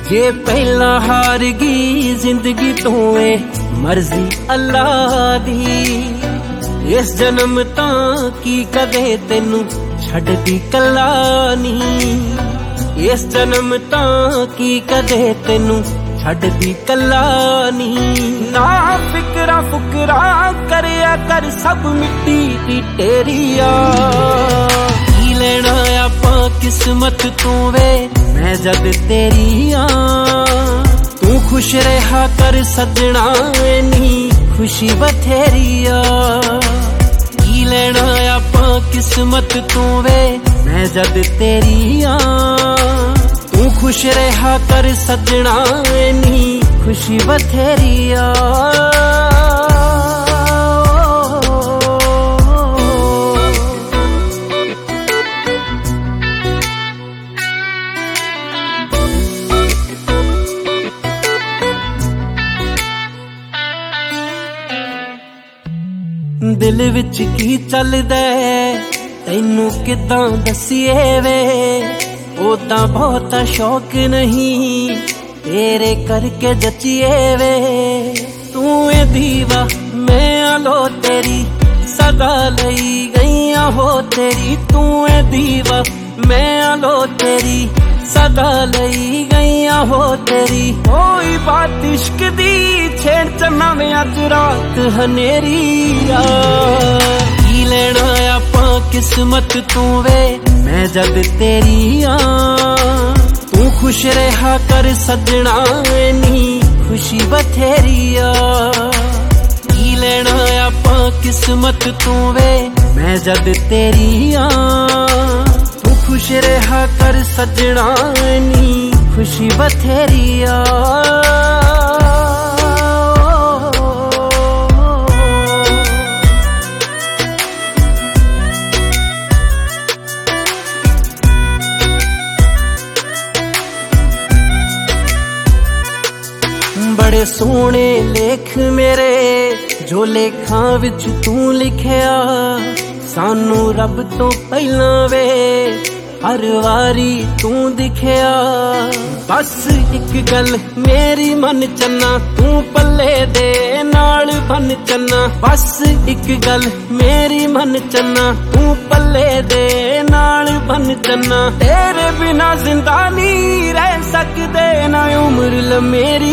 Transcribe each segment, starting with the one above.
जे पहला हार गई जिंदगी तो मर्जी अल्लाह दी। इस जन्म तां की कदे तेनू छड्डदी कल्ला नी। इस जन्म तां की कदे तेनू छड्डदी कल्ला नी। ना फिकरा फुकरा करया कर सब मिट्टी दी टेरिया। की लेना आपां किस्मत तू वे मैं जद तेरी तू खुश रहा कर सजना नी खुशी बथेरिया। की लेना आपां किस्मत तू वे मैं जद तेरी तू खुश रहा कर सजना नी खुशी बथेरिया। दिल विच की चलदा तैनू किदां दसीए वे। ओदा बहुता शौक नहीं तेरे करके जचिए वे। तू ए दीवा मैं आलो तेरी सदा लई गईया हो तेरी। तू ए दीवा मैं आलो तेरी सदा लई गईया हो तेरी। कोई बात इश्क दी छेड़ चन्ना में अज रात हनेरिया। की लेना आपां किस्मत तू वे मैं जद तेरी तू खुश रहा कर सजना नी खुशी बथेरिया। की लेना आपां किस्मत तू वे मैं जद तेरी तू खुश रहा कर सजना नी खुशी बथेरिया। बड़े सोहने लेख मेरे जो लेखां विच तू लिखिया। सानू रब तो पहला वे हर वारी तू दिखिया। बस एक गल मेरी मन चन्ना तू पल्ले दे नाल बन चन्ना। बस एक गल मेरी मन चन्ना तू पल्ले दे नाल बन चन्ना। तेरे बिना जिंदा नहीं रह सकदे ना उम्र लमेरी।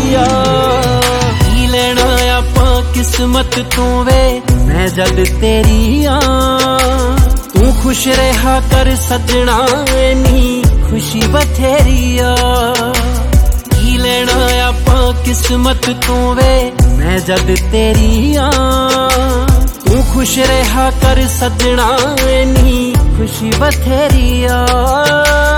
की लेना आपां किस्मत तू वे मैं जद तेरी तू खुश रहा कर सजना नी खुशी बथेरिया। की लेना आपां किस्मत तू वे मैं जद तेरी तू खुश रहा कर सजना नी खुशी बथेरिया।